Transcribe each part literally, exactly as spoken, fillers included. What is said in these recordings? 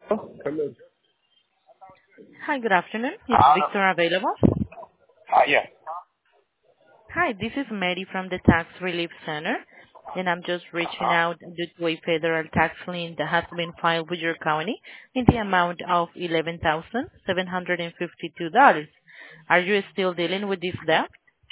Hello. Hi, good afternoon. Is Uh, Victor available? uh, yeah. Hi, this is Mary from the Tax Relief Center, and I'm just reaching Uh-huh. out due to a federal tax lien that has been filed with your county in the amount of eleven thousand seven hundred fifty-two dollars. Are you still dealing with this debt?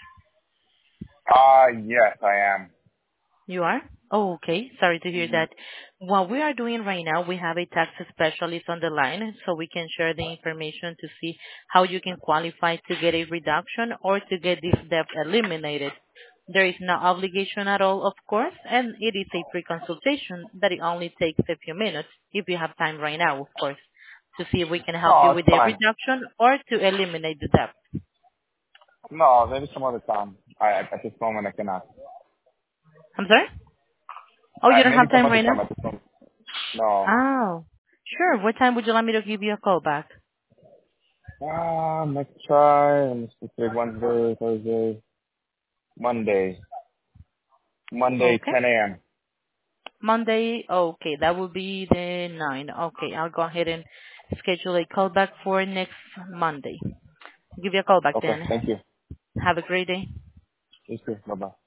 Uh, yes, I am. You are? Oh, okay. Sorry to hear Mm-hmm. that. What we are doing right now, we have a tax specialist on the line so we can share the information to see how you can qualify to get a reduction or to get this debt eliminated. There is no obligation at all, of course, and it is a free consultation that it only takes a few minutes, if you have time right now, of course, to see if we can help No, you it's with a fine. reduction or to eliminate the debt. No, maybe some other time. I, at at this moment, I cannot. I'm sorry? Oh, you Uh, don't maybe have some time other right time now? at this moment. No. Oh, sure. What time would you like me to give you a call back? Um, let's try. Let me see. Today, Wednesday, Thursday, Monday. Monday, Okay. ten a.m. Monday, okay, that will be the ninth. Okay, I'll go ahead and schedule a call back for next Monday. Give you a call back Okay, then. thank you. Have a great day. You too. Bye-bye.